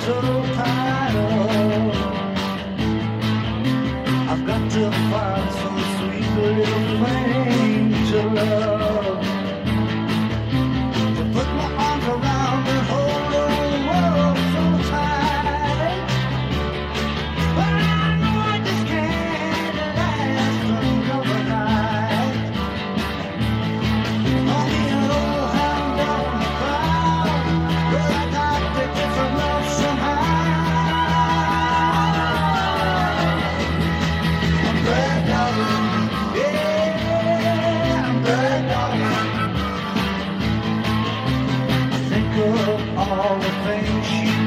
so tired of. I've got to find some sweet little thing to love, to put my arms around and hold the world so tight. But I know I just can't last another night. Only an old hound dog in the crowd, but I got to get some love somehow. I'm bad dogging, yeah, I'm bad dogging. Think of all the things she